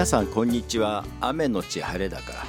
皆さんこんにちは。雨のち晴れだから、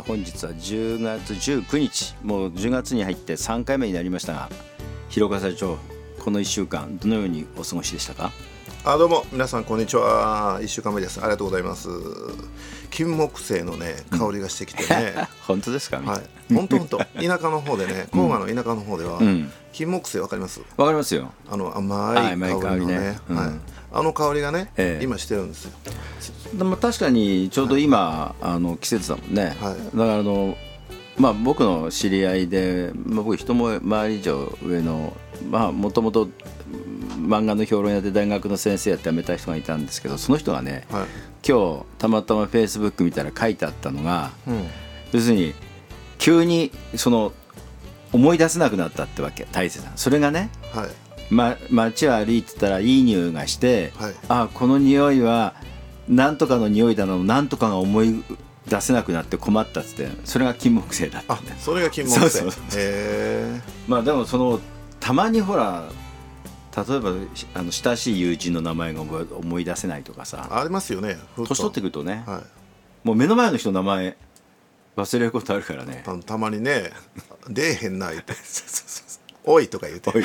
本日は10月19日、もう10月に入って3回目になりましたが、広岡社長、この1週間どのようにお過ごしでしたか？ どうも皆さんこんにちは。1週間目です。ありがとうございます。金木犀のね香りがしてきてね、 本当ですか？ はい、本当田舎の方でね、甲賀の田舎の方では、金木犀わかります？ わかりますよ。 甘い香りのね、あの香りがね、今してるんですよ。 でも確かにちょうど今季節だもんね、だから僕の知り合いで、僕一回り以上上のもともと漫画の評論やで大学の先生やって辞めた人がいたんですけど、その人がね、今日たまたまフェイスブック見たら書いてあったのが、要するに急に思い出せなくなったってわけ、大勢さん。それがね、街を歩いてたらいい匂いがして、この匂いはなんとかの匂いだの、なんとかが思い出せなくなって困ったっつって、それが金木犀だったんだよ。 それが金木犀。 でもたまにほら、例えば親しい友人の名前が思い出せないとかさ、 ありますよね。 年取ってくるとね、もう目の前の人の名前忘れることあるからね。 たまにね、出えへんな言っておいとか言うて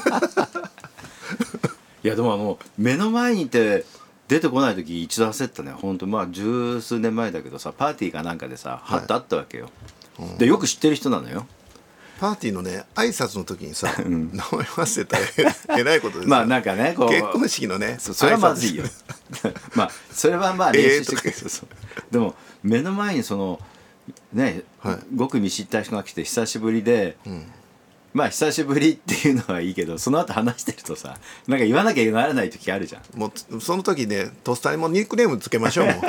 いやでも目の前にいて出てこない時一度焦ったね。本当十数年前だけどさ、パーティーかなんかでさ、はっとあったわけよ。でよく知ってる人なのよ。 パーティーのね、挨拶の時にさ、名前忘れたらえらいことですよ。 なんかね、 結婚式のね、 それはまずいよそれは練習してくれる。でも目の前にね、ごく見知った人が来て久しぶりで、久しぶりっていうのはいいけど、その後話してるとさ、なんか言わなきゃならない時あるじゃん。 もうその時ね、とっさにもニックネームつけましょう。もう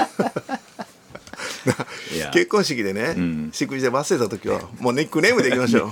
結婚式でね、祝辞で忘れた時はもうニックネームでいきましょう。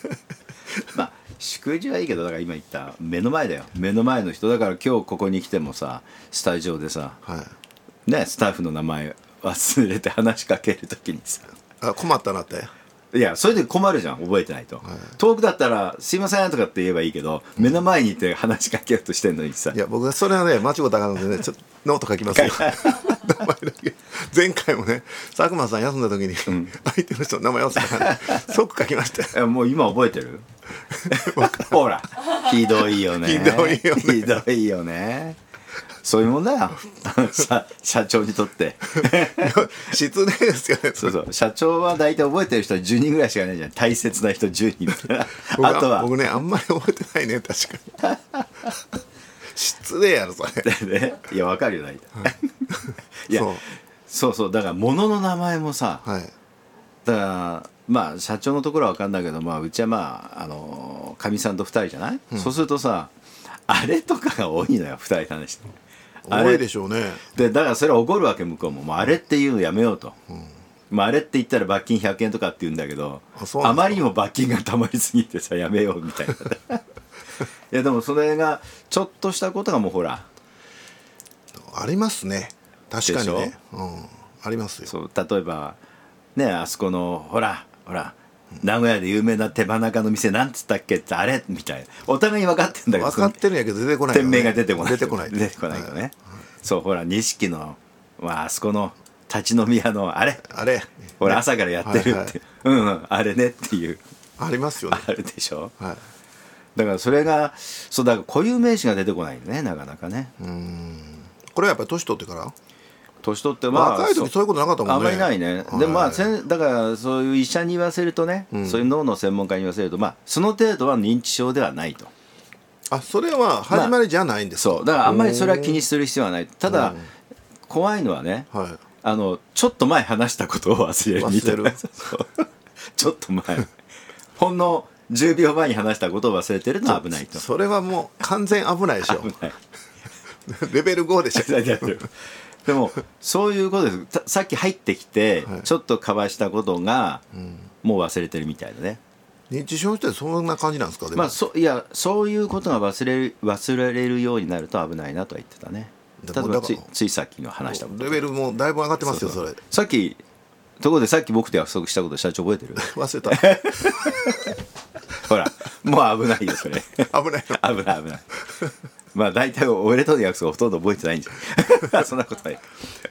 祝辞はいいけど、だから今言った目の前だよ。目の前の人だから、今日ここに来てもさ、スタジオでさ、スタッフの名前忘れて話しかける時にさ、 困ったなって。 いや、それで困るじゃん、覚えてないと。遠くだったら「すいません」とかって言えばいいけど、目の前にいて話しかけようとしてんのにさ。 いや、僕はそれはね、間違ったからね、ちょっとノート書きますよ。名前だけ。前回もね、佐久間さん休んだ時に、相手の人の名前忘れたから即書きましたよ。 もう今覚えてる？ほら、ひどいよね。ひどいよね。そういうもんだよ社長にとって失礼ですよね。 そう社長は大体覚えてる人は10人ぐらいしかいないじゃん。大切な人10人みたいな。あとは僕ね、あんまり覚えてないね、確かに。失礼やろそれ。 いや、わかるよ大体。いや、そうだから物の名前もさ、だから社長のところは分かんないけど、うちはかみさんと2人じゃない、そうするとさ、あれとかが多いのよ、2人話して。 多いでしょうね。 でだからそれは怒るわけ、向こうも。もうあれっていうのやめようと。あれって言ったら罰金100円とかって言うんだけど、あまりにも罰金がたまりすぎてさ、やめようみたいな。いやでもそれがちょっとしたことがもうほらありますね。確かにね、ありますよ。 そう、例えばね、あそこのほら名古屋で有名な手羽中の店なんつったっけってあれみたいな、お互いに分かってるんだけど、 分かってるんやけど出てこないよね。 店名が出てこないとね。そう、ほら錦のあそこの立ち飲み屋のあれほら朝からやってるって、あれねっていうありますよね。 あるでしょ。だからそれがだから固有名詞が出てこないよね、なかなかね。 これはやっぱり年取ってから、 年取って若い時そういうことなかったもんね。 あんまりないね。でだからそういう医者に言わせるとね、そういう脳の専門家に言わせると、その程度は認知症ではないと。 それは始まりじゃないんですか。 そうだからあんまりそれは気にする必要はない。ただ怖いのはね、ちょっと前話したことを忘れるみたいな。ちょっと前ほんの10秒前に話したことを忘れてるのは危ないと。 それはもう完全危ないでしょ。レベル5でしょ。 でもそういうことです。さっき入ってきてちょっと交わしたことがもう忘れてるみたいだね。 認知症ってそんな感じなんですか。 いや、そういうことが忘れれるようになると危ないなとは言ってたね。例えばついさっきの話したこと、 レベルもだいぶ上がってますよ。それさっきところで、さっき僕と約束したこと社長覚えてる？ 忘れた。 ほらもう危ないよそれ。 危ない。 大体俺との約束ほとんど覚えてないんじゃん。そんなことない。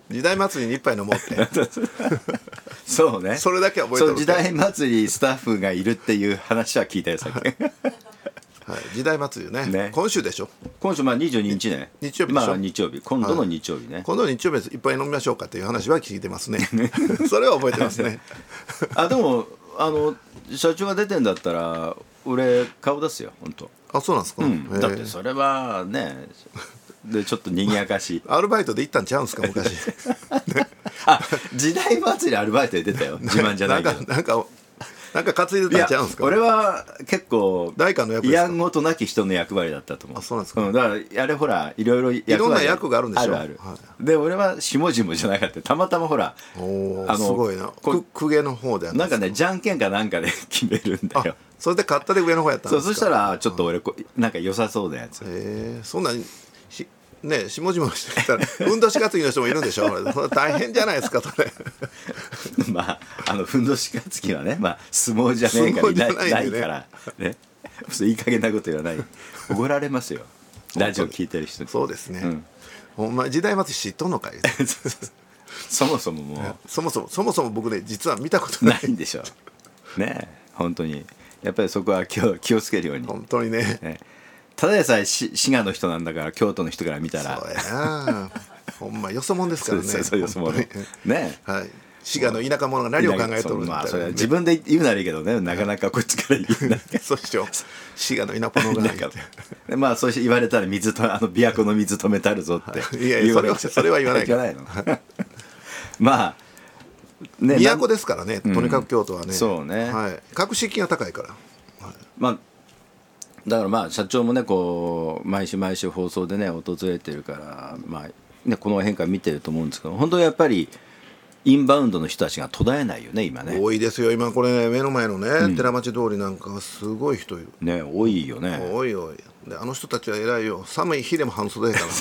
時代祭りに一杯飲もうってそうね、 それだけは覚えてる。 そう時代祭りスタッフがいるっていう話は聞いたよさっきはい、時代祭りねね、 今週でしょ。 今週まあ22日ね、 日曜日でしょ。 まあ日曜日、今度の日曜日ね、 今度の日曜日いっぱい飲みましょうかっていう話は聞いてますねそれは覚えてますねあでも社長が出てんだったら俺顔出すよ本当。 あ、そうなんですか、 だってそれはねでちょっと賑やかしいアルバイトで行ったんちゃうんですか昔あ時代祭りアルバイトで出たよ自慢じゃないけどなんか担いでたんちゃうんですか。 俺は結構代官の役ですか。 やんごとなき人の役割だったと思う。 あ、そうなんですか、 だからあれほらいろいろ役割いろんな役があるんでしょ。 ある、 はで俺は下々じゃなかった。たまたまほらおすごいな。公家の方でなんかねじゃんけんかなんかで決めるんだよ。 それで勝ったで上の方やったんですか。 そしたらちょっと俺なんか良さそうなやつ。 そんなにね、下々の人いたらふんどし担ぎの人もいるんでしょそれ大変じゃないですかそれまあふんどし担ぎはね、まあ相撲じゃねえからないからねいい加減なこと言わない。怒られますよラジオ聞いてる人に。 そうですね、ほんま時代祭り知っとんのかいそもそももうそもそも僕ね実は見たことないんでしょね。本当にやっぱりそこは気をつけるように本当にね。 ただでさえ滋賀の人なんだから京都の人から見たらそうやなほんまよそもんですからね。 そうよそもんね。 はい、滋賀の田舎者が何を考えとるんだみたいな、 まあそれは自分で言うならいいけどね、なかなかこっちから言うなそうでしょ。滋賀の田舎者がまあそう言われたら琵琶湖の水止めたるぞっていやそれは言わないからまあね都ですからね、とにかく京都はね。 そうね、 はい、格式が高いから、 まあだからまあ社長もねこう毎週放送でね訪れてるからまあねこの変化見てると思うんですけど、本当にやっぱりインバウンドの人たちが途絶えないよね今ね。 多いですよ今これね、目の前のね、寺町通りなんかはすごい人いるね。多いよね。 多いで、あの人たちは偉いよ。寒い日でも半袖やから、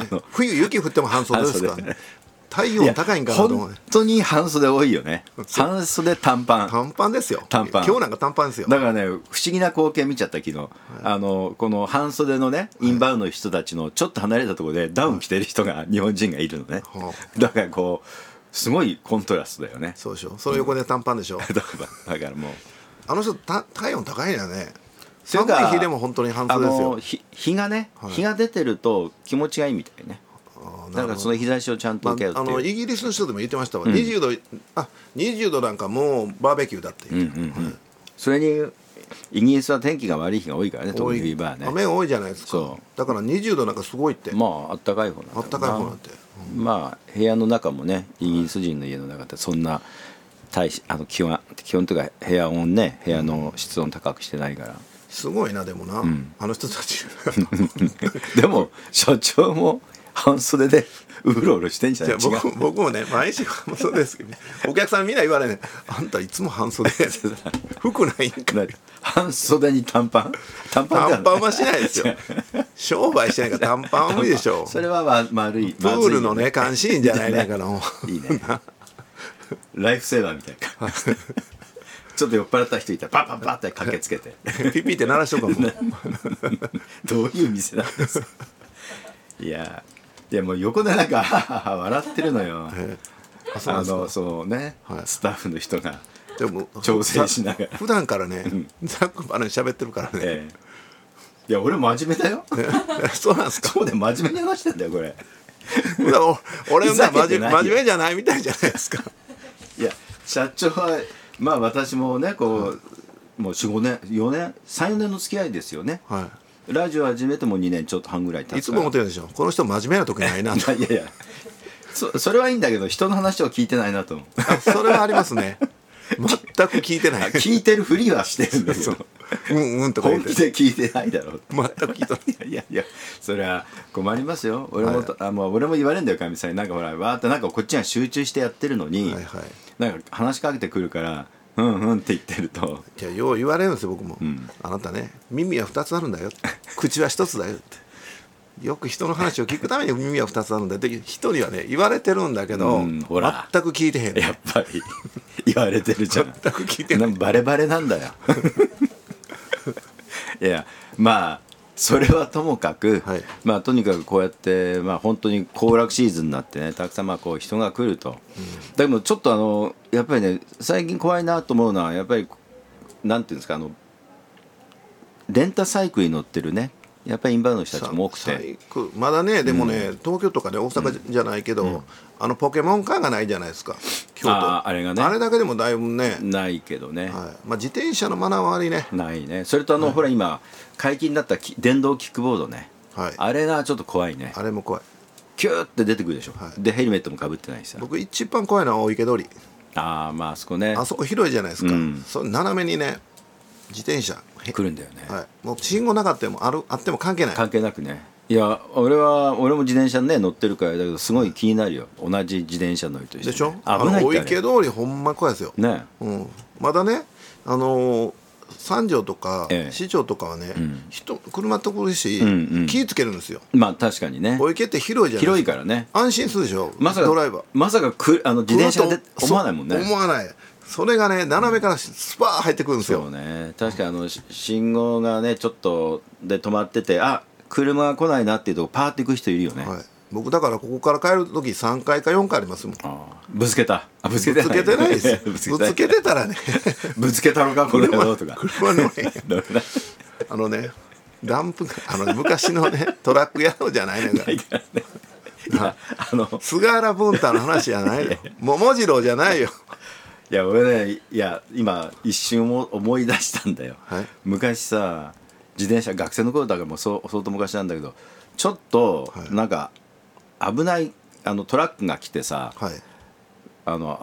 ね、冬雪降っても半袖ですからね。体温高いんかなと思うね。 本当に半袖多いよね。半袖短パンですよ。 今日なんか短パンですよ。 だからね不思議な光景見ちゃった昨日、この半袖のねインバウンドの人たちのちょっと離れたところでダウン着てる人が日本人がいるのね、だからこうすごいコントラストだよね。 そうでしょ。その横で短パンでしょ。だからもうあの人体温高いんだね。寒い日でも本当に半袖ですよ。 日がね、日が出てると気持ちがいいみたいね。だからその日差しをちゃんと受けるっていう、 イギリスの人でも言ってましたわ、20度なんかもうバーベキューだって言って、 それにイギリスは天気が悪い日が多いからね、特に冬場はね。 雨多いじゃないですか。だから20度なんかすごいって。 まああったかい方なんだ。 あったかい方なんて、 まあ部屋の中もねイギリス人の家の中ってそんな気温というか部屋の室温高くしてないから。 すごいなでもな、あの人たちでも社長も半袖でうろうろしてんじゃない。 僕もね毎日半袖ですけど、お客さんみんな言われね、あんたいつも半袖服ないんか。 半袖に短パンはしないですよ。商売してないから短パンは無理でしょ。 それは丸いプールのね監視員じゃないねんからいいねライフセーバーみたいなちょっと酔っ払った人いたらパッパッパッって駆けつけてピピって鳴らしとかもどういう店なんですか。いやもう横でなんか笑ってるのよ。そうね、スタッフの人がでも調整しながら普段からねざっくばらに喋ってるからね。 いや俺真面目だよそうなんですか。 そうで真面目に話してんだよこれ俺は真面目じゃないみたいじゃないですか。 いや社長はまあ私もねこうもう4、5年3、4年の付き合いですよね。ラジオ始めても2年ちょっと半ぐらい経つから。 いつも思ってるでしょ、この人真面目な時ないなと。 いやそれはいいんだけど人の話を聞いてないなと思う。 それはありますね。全く聞いてない。 聞いてるふりはしてるんだけどとか言って本気で聞いてないだろう。 全く聞いてない。 いやそれは困りますよ。俺も言われるんだよかみさんに。なんかほらわーってなんかこっちが集中してやってるのに、なんか話しかけてくるからって言ってると、 いやよう言われるんですよ僕も、あなたね耳は2つあるんだよ口は1つだよって。よく人の話を聞くために耳は2つあるんだよって人にはね言われてるんだけど、 ほら全く聞いてへん。 やっぱり言われてるじゃん。 全く聞いてない。 バレバレなんだよいやまあそれはともかく、 はい、 まあとにかくこうやって、まあ、本当に行楽シーズンになってね、たくさんまあこう人が来ると、だけどちょっとやっぱりね、最近怖いなと思うのはやっぱりなんていうんですか、レンタサイクルに乗ってるね、やっぱりインバウンドの人たちも多くて、 まだね、でもね、東京とかね、大阪じゃないけど、ポケモンカーがないじゃないですか、京都。 あれがね、 あれだけでもだいぶね、 ないけどね、 はい、まあ、自転車のマナーは悪いね。 ないね。それとほら今解禁になった電動キックボードね、 はい、 あれがちょっと怖いね。 あれも怖い。 キューって出てくるでしょ、はい、でヘルメットもかぶってないしさ。 僕一番怖いのは大池通り。 まああそこね、 あそこ広いじゃないですか、そ斜めにね自転車来るんだよね、 はい、もう信号なかったもあっても関係ない。 関係なくね。いや俺も自転車ね乗ってるからだけど、すごい気になるよ、同じ自転車乗りとして、ね、 でしょ。 危ないって大池通りほんま怖いですよね、まだね三条とか市長とかはね、車と来るし、気ぃつけるんですよ。 まあ確かにね、 大池って広いじゃないですか。広いからね、安心するでしょ、ドライバー。 まさか自転車で思わないもんね。 思わない。それがね、斜めからスパー入ってくるんですよ。 そうね、確か信号がねちょっとで止まってて、車が来ないなっていうとこパーって行く人いるよね、はい、 僕だからここから帰る時3回か4回ありますもん。 ぶつけた。ぶつけてないです。ぶつけてたらねぶつけたのかこれだろうとか車乗れね、ダンプ昔のねトラック野郎じゃないのが菅原文太の話じゃないよ桃次郎じゃないよ。 いや俺ね、今一瞬思い出したんだよ、はい、昔さ自転車、学生の頃だからもう相当昔なんだけど、ちょっとなんか危ないトラックが来てさ、はい、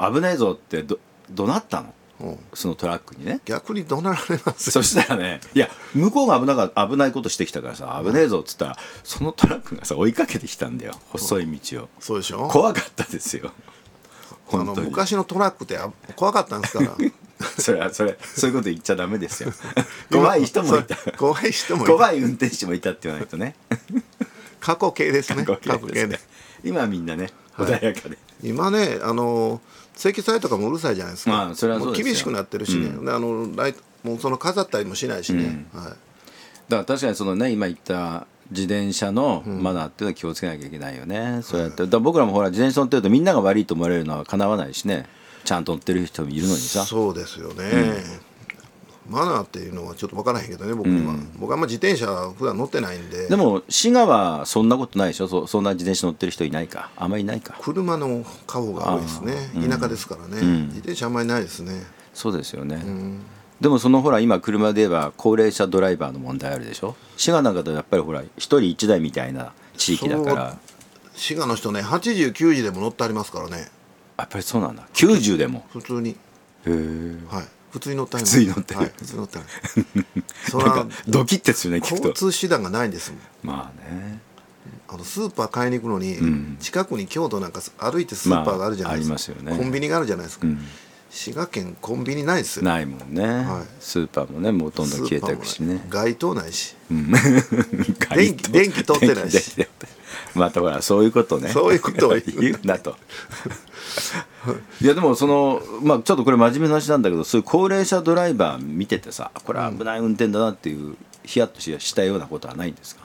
危ないぞって怒鳴ったの、そのトラックにね。 逆に怒鳴られます。 そしたらね、いや向こうが危ないことしてきたからさ、危ねえぞっつったら、そのトラックがさ追いかけてきたんだよ、細い道を。 そうでしょ。 怖かったですよ本当に。 昔のトラックって怖かったんですからそういうこと言っちゃダメですよ怖い人もいた、 怖い人もいた、 怖い運転手もいたって言わないとね過去形ですね。過去形で今はみんなね穏やかで、 今ね積載とかもうるさいじゃないですか。 それはそうですよ。 厳しくなってるしね、もうその飾ったりもしないしね、はい、 だから確かにそのね、今言った自転車のマナーっていうのは気をつけなきゃいけないよね、そうやって。だから僕らもほら自転車乗ってるとみんなが悪いと思われるのはかなわないしね、ちゃんと乗ってる人もいるのにさ。 そうですよね、マナーっていうのはちょっと分からへんけどね、僕には、僕はあんま自転車普段乗ってないんで。 でも滋賀はそんなことないでしょ。そんな自転車乗ってる人いないか、あんまりいないか。 車の顔が多いですね、田舎ですからね、自転車あんまりないですね。 そうですよね、でもほら今車で言えば高齢者ドライバーの問題あるでしょ。滋賀なんかだとやっぱりほら一人一台みたいな地域だから。 滋賀の人ね80、90でも乗ってありますからね。 やっぱりそうなんだ。90でも普通に。へえ。 はい、普通に乗ってあります。 普通に乗ってる、はい、 普通に乗ってあるそなんかドキッてするね、聞くと。 交通手段がないんですもん。 まあね、 スーパー買いに行くのに、近くに京都なんか歩いてスーパーがあるじゃないですか、 ありますよね。 コンビニがあるじゃないですか、滋賀県コンビニないですよ。 ないもんね、はい、スーパーもねもうどんどん消えていくしね。 街灯ないし、電気通ってないしまたほらそういうことね、 そういうことを言うなといやでもちょっとこれ真面目な話なんだけど、そういう高齢者ドライバー見ててさ、これは危ない運転だなっていうヒヤッとしたようなことはないんですか。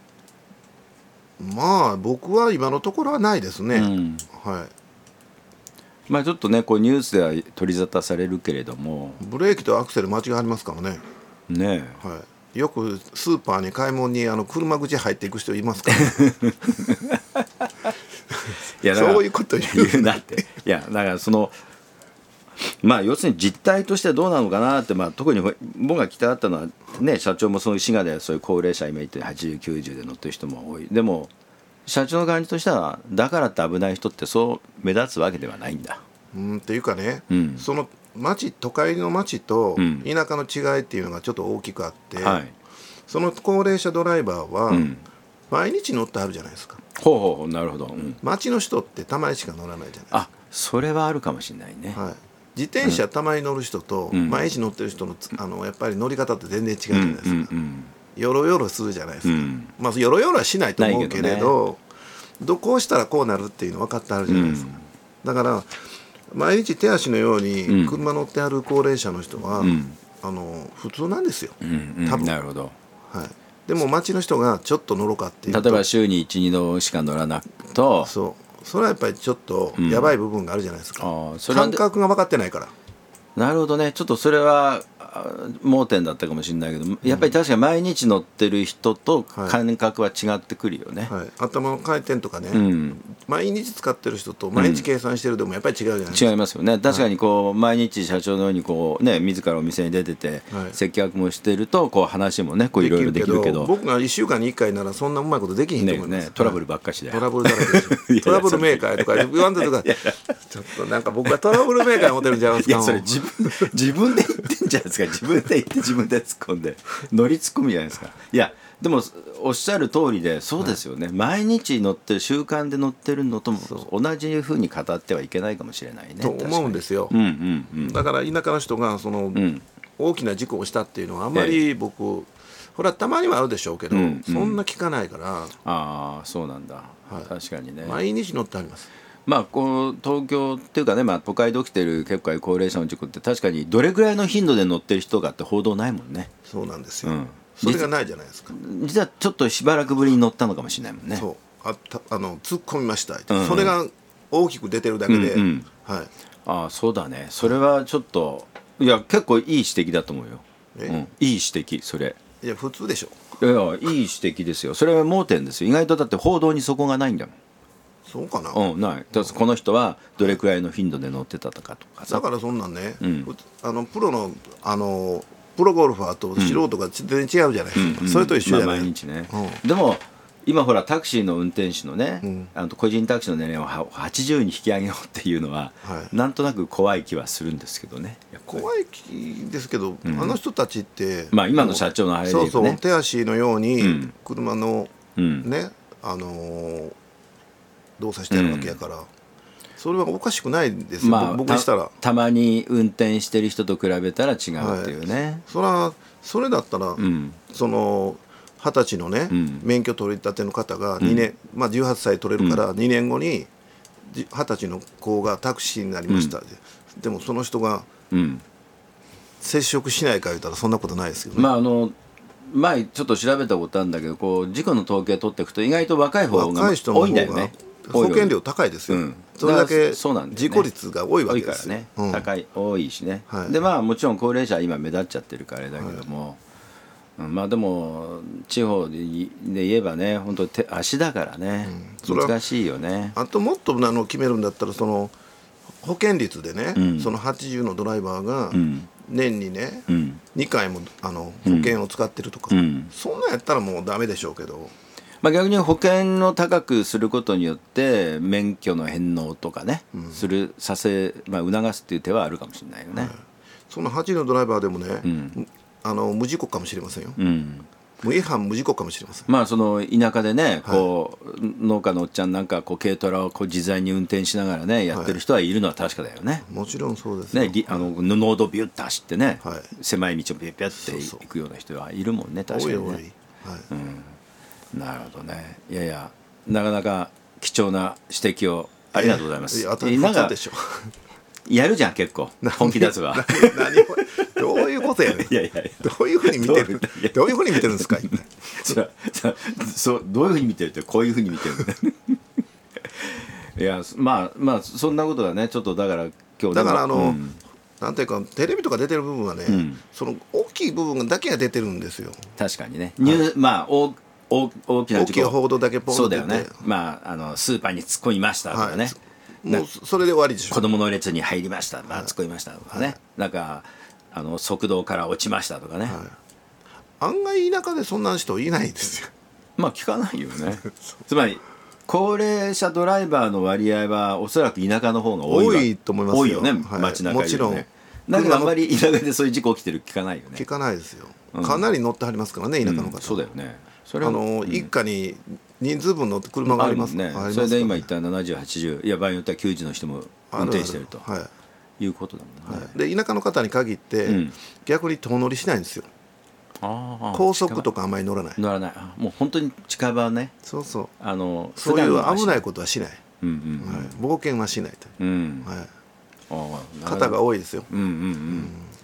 まあ僕は今のところはないですね、はい。 まあちょっとねこうニュースでは取り沙汰されるけれども、 ブレーキとアクセル間違いありますからね。 ねえ、 はい、よくスーパーに買い物に車口入っていく人いますから、いやそういうこと言うなって。いやだからまあ要するに実態としてはどうなのかなって、特に僕が聞きたかったのはね、社長もそういう滋賀でそういう高齢者今言って80、90で乗ってる人も多い。でも社長の感じとしてはだからって危ない人ってそう目立つわけではないんだ。 っていうかね、その都会の町と田舎の違いっていうのがちょっと大きくあって、その高齢者ドライバーは毎日乗ってあるじゃないですか。 ほうなるほど、 町の人ってたまにしか乗らないじゃないですか。 それはあるかもしれないね、 はい。自転車たまに乗る人と毎日乗ってる人のやっぱり乗り方って全然違うじゃないですか。よろよろするじゃないですか、よろよろはしないと思うけれど、こうしたらこうなるっていうの分かってあるじゃないですか、だから毎日手足のように車乗ってある高齢者の人は、普通なんですよ、多分。 なるほど、 はい。 でも町の人がちょっと乗ろうかっていうと、 例えば週に 1,2 度しか乗らなくと、 それはやっぱりちょっとやばい部分があるじゃないですか、 それ感覚が分かってないから。 なるほどね。ちょっとそれは盲点だったかもしれないけど、やっぱり確かに毎日乗ってる人と感覚は違ってくるよね、 頭の回転とかね、毎日使ってる人と毎日計算してるでもやっぱり違うじゃないですか。 違いますよね。確かにこう毎日社長のようにこうね自らお店に出てて接客もしてるとこう話もねこういろいろできるけど、 僕が1週間に1回ならそんなうまいことできひんと思います。 トラブルばっかしで、 トラブルだらけでしょトラブルメーカーとか言わんとかちょっとなんか僕はトラブルメーカーに持てるんじゃないですか。 いやそれ自分で言ってんじゃないですか。自分で言って自分で突っ込んで乗り突っ込みじゃないですか。いやでもおっしゃる通りでそうですよね、毎日乗ってる習慣で乗ってるのとも同じふうに語ってはいけないかもしれないねと思うんですよ、だから田舎の人がその、大きな事故をしたっていうのはあんまり僕、ほらたまにはあるでしょうけど、そんな聞かないから。 ああそうなんだ、確かにね。 毎日乗ってあります。 こう東京っていうかね、都会で起きてる結構高齢者の事故って確かにどれぐらいの頻度で乗ってる人がって報道ないもんね。 そうなんですよ、それがないじゃないですか。 実はちょっとしばらくぶりに乗ったのかもしれないもんね。 そう突っ込みました、それが大きく出てるだけで、 ああそうだね。それはちょっといや結構いい指摘だと思うよ、いい指摘。それいや普通でしょ。 いやいい指摘ですよ。それは盲点ですよ。意外とだって報道にそこがないんだもん。 そうかな、 ない。だこの人はどれくらいの頻度で乗ってたとかだからそんなんね、プロのプロゴルファーと素人が全然違うじゃないですか、それと一緒じゃない、 毎日ね、でも今ほらタクシーの運転手のね、個人タクシーの年齢を80に引き上げようっていうのは、なんとなく怖い気はするんですけどね。 怖い気ですけど、あの人たちって、 今の社長のあれで言うとね、 手足のように車のね、動作してるわけやから、それはおかしくないですよ、僕にしたら。 たまに運転してる人と比べたら違うっていうね、 それだったら、その20歳のね、免許取り立ての方が2年、18歳取れるから2年後に20歳の子がタクシーになりました、でもその人が接触しないか言ったらそんなことないですよね。 前ちょっと調べたことあるんだけど、こう事故の統計取っていくと意外と若い方が多いんだよね。 保険料高いですよ、それだけ事故率が多いわけですよ。 多いからね、多いしね、でもちろん高齢者は今目立っちゃってるからあれだけども、でも地方で言えばね、本当足だからね、難しいよね。 あともっと決めるんだったら、その保険率でね、その80のドライバーが年にね、2回も保険を使ってるとか、そんなんやったらもうダメでしょうけど、 逆に保険を高くすることによって免許の返納とかね、促すっていう手はあるかもしれないよね。 その80のドライバーでもね、無事故かもしれませんよ、無違反無事故かもしれません。 その田舎でね、こう農家のおっちゃんなんか軽トラをこう自在に運転しながらねやってる人はいるのは確かだよね。 もちろんそうですね。農道ビュッと走ってね、狭い道をビュッビュッて行くような人はいるもんね、確かにね。なるほどね。いやいや、なかなか貴重な指摘をありがとうございます。 なんかやるじゃん結構本気出すわ。 どういうことやねん。どういうふうに見てるんですか。 どういうふうに見てるってこういうふうに見てる。いやそんなことがね、ちょっとだから今日だからなんていうかテレビとか出てる部分はね、その大きい部分だけが出てるんですよ。 確かにね。大きな事故、 大きい報道だけポンと出て、 そうだよね。スーパーに突っ込みましたとかね、 もうそれで終わりでしょ。 子供の列に入りました、突っ込みましたとかね、なんか側道から落ちましたとかね、 案外田舎でそんな人いないですよ。 聞かないよね。つまり高齢者ドライバーの割合はおそらく田舎の方が多いと思いますよ。 多いよね、街中よりね。 もちろん。 だけどあんまり田舎でそういう事故起きてる聞かないよね。 聞かないですよ。かなり乗ってはりますからね、田舎の方。 そうだよね。 一家に人数分の車がありますね。 それで今言った70、80、いや場合によっては90の人も運転してるということだもんね。 で田舎の方に限って逆に遠乗りしないんですよ。高速とかあんまり乗らない。 もう本当に近場ね。 そういう危ないことはしない。冒険はしないという方が多いですよ。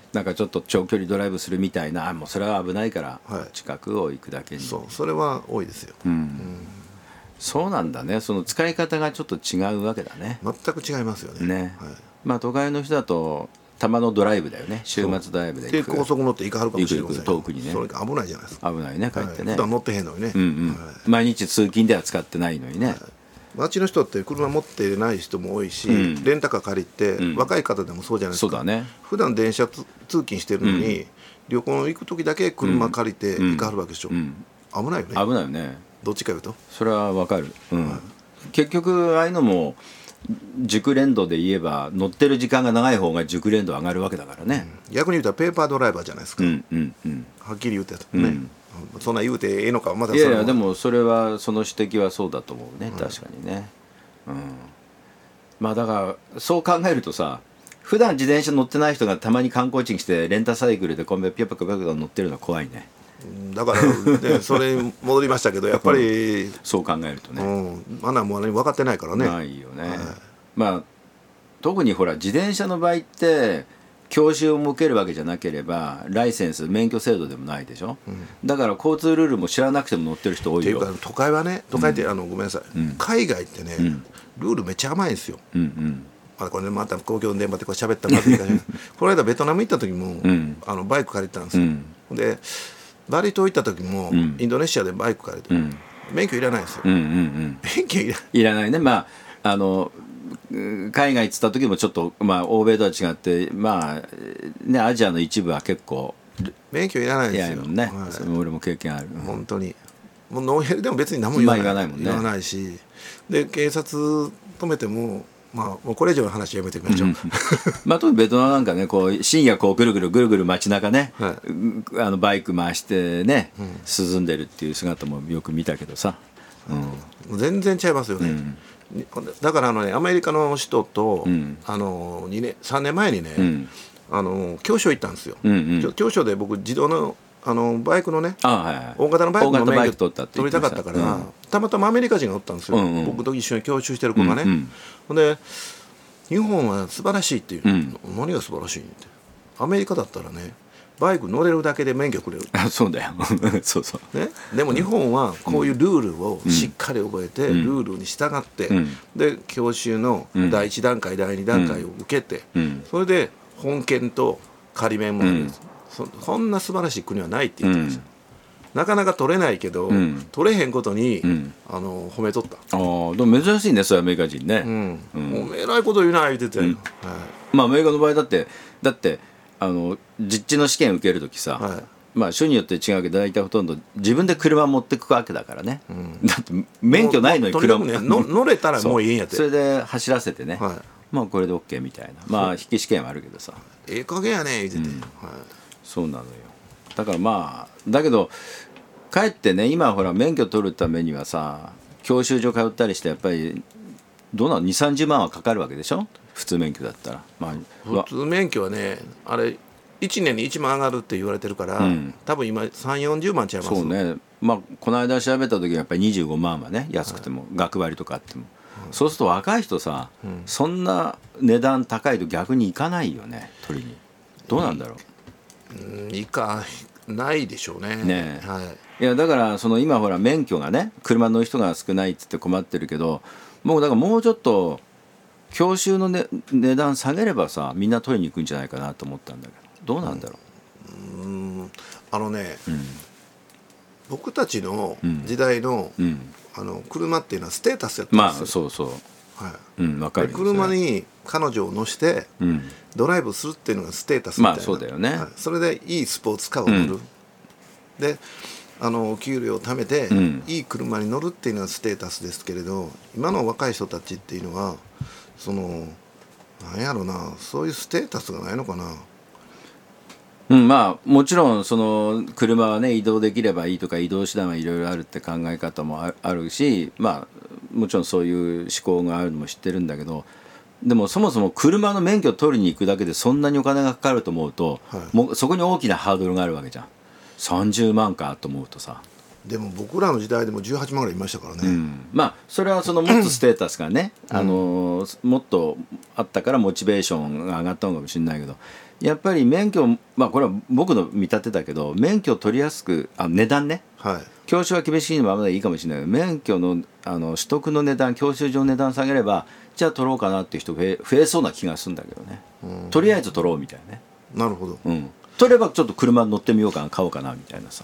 なんかちょっと長距離ドライブするみたいな、もうそれは危ないから近くを行くだけに、 それは多いですよ、 そうなんだね。その使い方がちょっと違うわけだね。 全く違いますよね。 まあ都会の人だとたまのドライブだよね。週末ドライブで行く。で高速乗って行かはるかもしれません。 遠くにね。 それ危ないじゃないですか。 危ないね、帰ってね。 普段乗ってへんのにね。 毎日通勤では使ってないのにね。 街の人って車持ってない人も多いし、レンタカー借りて、若い方でもそうじゃないですか。 そうだね。 普段電車通勤してるのに、旅行行く時だけ車借りて行かはるわけでしょ。危ないよね。 危ないよね。 どっちかいうと。 それはわかる。結局ああいうのも熟練度で言えば乗ってる時間が長い方が熟練度上がるわけだからね。 逆に言うたらペーパードライバーじゃないですか。はっきり言うてね。そんな言うてええのかまだ。 いやいや、でもそれはその指摘はそうだと思うね。確かにね。まあだからそう考えるとさ、普段自転車乗ってない人がたまに観光地に来てレンタサイクルでコンビピャピャピャピャ乗ってるのは怖いね。 だから、ね、それに戻りましたけどやっぱり、 そう考えるとね、 マナーも分かってないからね。 ないよね。まあ特にほら自転車の場合って教習を受けるわけじゃなければライセンス免許制度でもないでしょ、だから交通ルールも知らなくても乗ってる人多いよ。っていうか都会はね、都会ってごめんなさい、海外ってね、ルールめっちゃ甘いんですよ。これまた公共の電波でこう喋ったらまずいかしらこの間ベトナム行った時も、バイク借りてたんですよ。でバリ島行った時も、インドネシアでバイク借りて、免許いらないですよ。免許いらないね。まあ海外っつった時もちょっと、まあ、欧米とは違ってまあね、アジアの一部は結構免許いらないですよね。それも俺も経験ある。 本当にもうノーヘルでも別に何も言わないもんね。 言わないし、で警察止めてももうこれ以上の話やめてみましょう。 まあ特にベトナムなんかね、こう深夜こうぐるぐる街中ね、バイク回してね、涼んでるっていう姿もよく見たけどさ、 全然違いますよね。だからアメリカの人と、3年前にね、教習行ったんですよ。教習で僕自動のバイクのね、大型のバイクの免許取りたかったから、たまたまアメリカ人がおったんですよ。僕と一緒に教習してる子がね。で日本は素晴らしいっていう、何が素晴らしいって、アメリカだったらねバイク乗れるだけで免許くれる。 そうだよそうそう、 ね、でも日本はこういうルールをしっかり覚えて、ルールに従って、で教習の第1段階、第2段階を受けて、それで本検と仮免もあるんです。そんな素晴らしい国はないって言ってました。なかなか取れないけど、取れへんことに、褒めとった。 でも珍しいね、それアメリカ人ね。 えらいこと言うな言ってて、 まあアメリカの場合だって実地の試験受けるときさ、まあ州によって違うけど大体ほとんど自分で車持ってくわけだからね。だって免許ないのに車乗れたらもういいんやって。 それで走らせてね、まあこれで OK みたいな。まあ筆記試験はあるけどさ、 ええ加減やね言ってて、 そうなのよ。だからまあだけどかえってね、今ほら免許取るためにはさ、教習所通ったりしてやっぱりどうなの、2、30万はかかるわけでしょ、普通免許だったら。 普通免許はね、あれ1年に1万上がるって言われてるから、多分今3、40万ちゃいます。 そうね。まあこの間調べた時はやっぱり25万はね、安くても、学割とかあっても、そうすると若い人さ、そんな値段高いと逆に行かないよね、取りに。どうなんだろう。 いかないでしょうね。 いやだから今ほら免許がね、車乗る人が少ないっつって困ってるけど、もうだからもうちょっと教習の、値段下げればさ、みんな取りに行くんじゃないかなと思ったんだけど、どうなんだろう。 僕たちの時代の、車っていうのはステータスやったんですよ。 まあそうそう、分かる。 車に彼女を乗して、ドライブするっていうのがステータスみたいな。 まあそうだよね。 それでいいスポーツカーを乗る、で給料を貯めて、いい車に乗るっていうのがステータスですけれど、今の若い人たちっていうのはなんやろな、そういうステータスがないのかな。 まあもちろん車はね、移動できればいいとか移動手段はいろいろあるって考え方もあるし、まあもちろんそういう思考があるのも知ってるんだけど、でもそもそも車の免許を取りに行くだけでそんなにお金がかかると思うと、もうそこに大きなハードルがあるわけじゃん。30万かと思うとさ。 でも僕らの時代でも18万ぐらいいましたからね。 まあそれはもっとステータスがね、もっとあったからモチベーションが上がったのかもしれないけど、 やっぱり免許、まあこれは僕の見立てだけど、免許を取りやすく、値段ね、 はい、 教習は厳しいままでいいかもしれないけど、免許の、取得の値段、教習所の値段下げれば、じゃあ取ろうかなっていう人増えそうな気がするんだけどね、とりあえず取ろうみたいなね。 なるほど、 取ればちょっと車乗ってみようかな、買おうかなみたいなさ。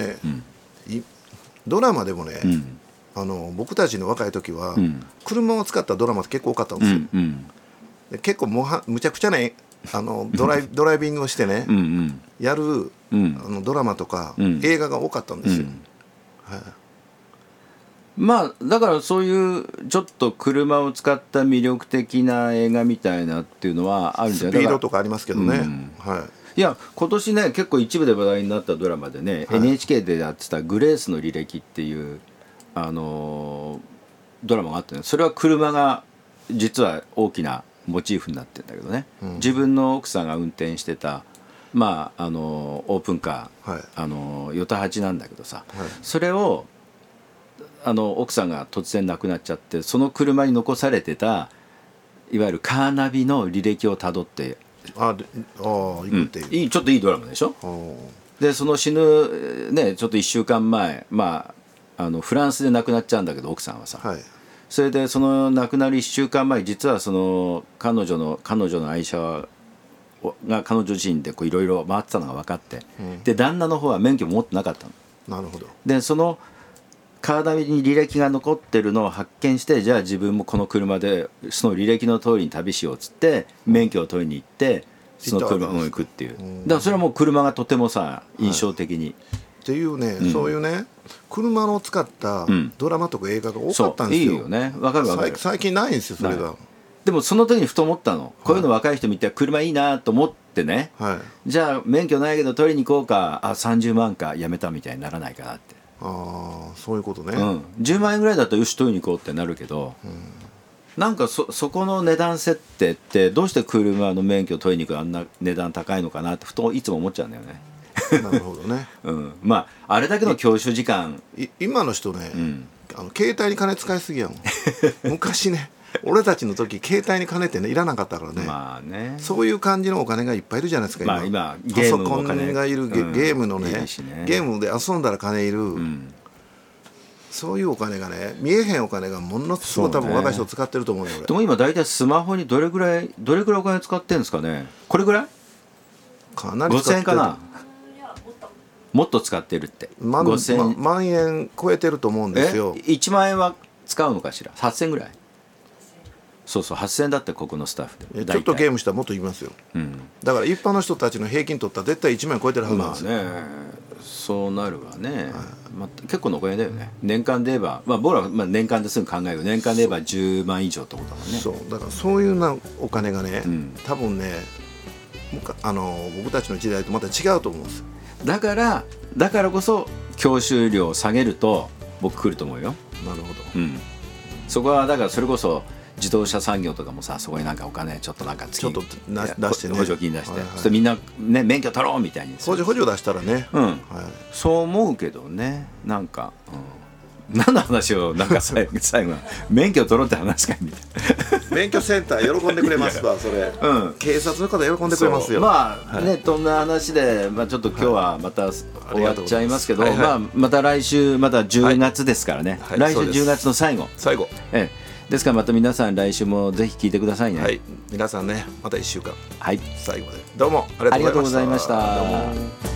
ドラマでもね、僕たちの若い時は、車を使ったドラマって結構多かったんですよ、で結構むちゃくちゃねドライビングをしてね、やる、ドラマとか、映画が多かったんですよ、はい、 まあだからそういうちょっと車を使った魅力的な映画みたいなっていうのはあるんじゃないか。 スピードとかありますけどね、はい、 いや今年ね結構一部で話題になったドラマでね、NHK でやってたグレースの履歴っていうドラマがあってね、それは車が実は大きなモチーフになってるんだけどね、自分の奥さんが運転してたまあオープンカー、ヨタ8なんだけどさ、それを奥さんが突然亡くなっちゃって、その車に残されてたいわゆるカーナビの履歴をたどって行くっていう、 ちょっといいドラマでしょ。でその死ぬねちょっと1週間前、まあフランスで亡くなっちゃうんだけど奥さんはさ、それでその亡くなる1週間前、実はその彼女の愛車が彼女自身でいろいろ回ってたのが分かって、で旦那の方は免許持ってなかったの。 なるほど。 でそのカーナビに履歴が残ってるのを発見して、じゃあ自分もこの車でその履歴の通りに旅しようっつって免許を取りに行ってその車も行くっていう。だからそれはもう車がとてもさ印象的に、 っていうね、そういうね車を使ったドラマとか映画が多かったんですよ。 いいよね、分かる分かる。 最近ないんですよそれが。 でもその時にふと思ったの、こういうの若い人見て車いいなと思ってね、じゃあ免許ないけど取りに行こうか、30万かやめたみたいにならないかなって。 そういうことね、 10万円ぐらいだったらよし取りに行こうってなるけど、なんかそこの値段設定ってどうして車の免許取りに行くあんな値段高いのかなってふといつも思っちゃうんだよね。 なるほどね、 まああれだけの教習時間、 今の人ね、携帯に金使いすぎやもん昔ね俺たちの時携帯に金ってねいらなかったからね、 まあね、 そういう感じのお金がいっぱいいるじゃないですか今、 今パソコンがいる、ゲームのね、ゲームで遊んだら金いる、そういうお金がね、見えへんお金がものすごい多分若い人使ってると思うよ俺。 でも今大体スマホにどれぐらいお金使ってるんですかね。これぐらいかなり使ってる。 5000円かな、もっと使ってるって。 万円超えてると思うんですよ。 1万円は使うのかしら。8000円ぐらい。そうそう8000円だってここのスタッフでちょっとゲームしたらもっと言いますよ、だから一般の人たちの平均取ったら絶対1万円超えてるはずなんですよ。 そうなるわね、結構のお金だよね。年間で言えば、僕らは年間ですぐ考える、年間で言えば10万以上ってことだもんね。 そうだからそういうなお金がね、多分ね僕たちの時代とまた違うと思うんですよ。 だからこそ教習料を下げると僕来ると思うよ。 なるほど、 そこはだからそれこそ自動車産業とかもさ、そこになんかお金ちょっとなんかちょっと出してね、 補助金出して、そしてみんなね免許取ろうみたいに補助出したらね、 そう思うけどね。なんか、何の話をなんか最後は免許取ろうって話かみたいな免許センター喜んでくれますわそれ、警察の方喜んでくれますよ。 そんな話で、ちょっと今日はまた終わっちゃいますけど、また来週また10月ですからね、来週10月の最後ですから、また皆さん来週もぜひ聞いてくださいね。 皆さんね、また1週間、 最後までどうもありがとうございました。